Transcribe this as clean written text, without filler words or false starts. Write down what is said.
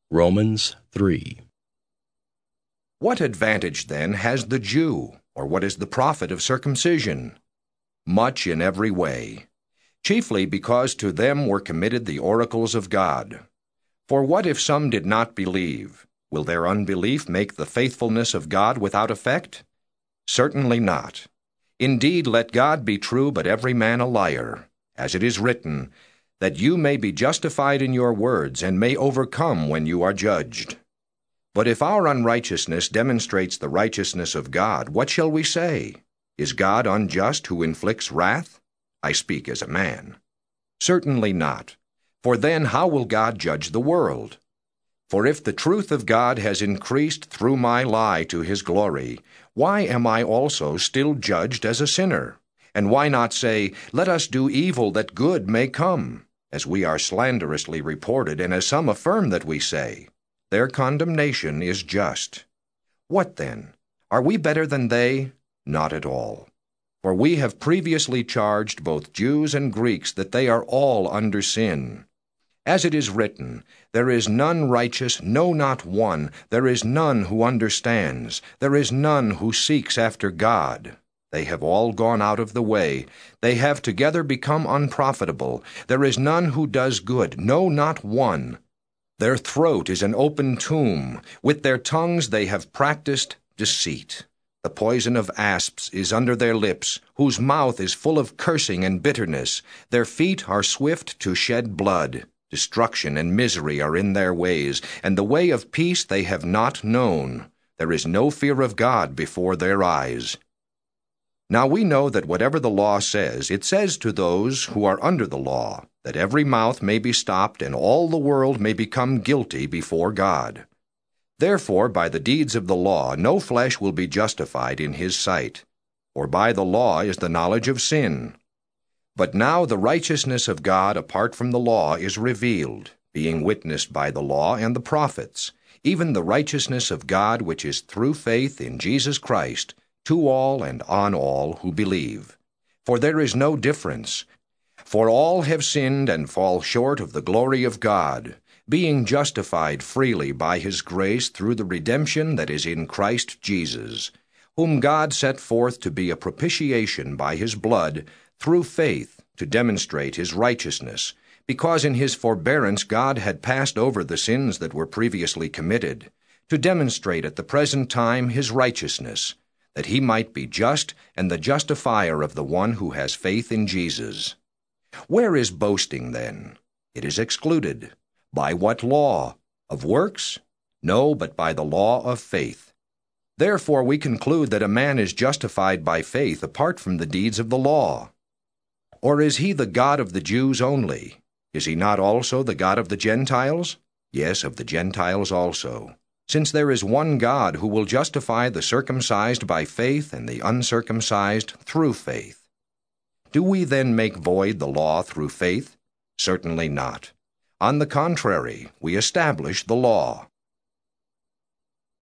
Romans 3. What advantage, then, has the Jew, or what is the profit of circumcision? Much in every way, chiefly because to them were committed the oracles of God. For what if some did not believe? Will their unbelief make the faithfulness of God without effect? Certainly not. Indeed, let God be true, but every man a liar, as it is written, that you may be justified in your words, and may overcome when you are judged. But if our unrighteousness demonstrates the righteousness of God, what shall we say? Is God unjust who inflicts wrath? I speak as a man. Certainly not. For then how will God judge the world? For if the truth of God has increased through my lie to his glory, why am I also still judged as a sinner? And why not say, let us do evil that good may come, as we are slanderously reported, and as some affirm that we say? Their condemnation is just. What then? Are we better than they? Not at all. For we have previously charged both Jews and Greeks that they are all under sin. As it is written, there is none righteous, no, not one. There is none who understands. There is none who seeks after God. They have all gone out of the way. They have together become unprofitable. There is none who does good, no, not one. Their throat is an open tomb. With their tongues they have practiced deceit. The poison of asps is under their lips, whose mouth is full of cursing and bitterness. Their feet are swift to shed blood. Destruction and misery are in their ways, and the way of peace they have not known. There is no fear of God before their eyes. Now we know that whatever the law says, it says to those who are under the law, that every mouth may be stopped, and all the world may become guilty before God. Therefore, by the deeds of the law, no flesh will be justified in his sight, for by the law is the knowledge of sin. But now the righteousness of God apart from the law is revealed, being witnessed by the law and the prophets, even the righteousness of God which is through faith in Jesus Christ, to all and on all who believe. For there is no difference. For all have sinned and fall short of the glory of God, being justified freely by his grace through the redemption that is in Christ Jesus, whom God set forth to be a propitiation by his blood, through faith, to demonstrate his righteousness, because in his forbearance God had passed over the sins that were previously committed, to demonstrate at the present time his righteousness, that he might be just and the justifier of the one who has faith in Jesus. Where is boasting then? It is excluded. By what law? Of works? No, but by the law of faith. Therefore we conclude that a man is justified by faith apart from the deeds of the law. Or is he the God of the Jews only? Is he not also the God of the Gentiles? Yes, of the Gentiles also. Since there is one God who will justify the circumcised by faith and the uncircumcised through faith. Do we then make void the law through faith? Certainly not. On the contrary, we establish the law.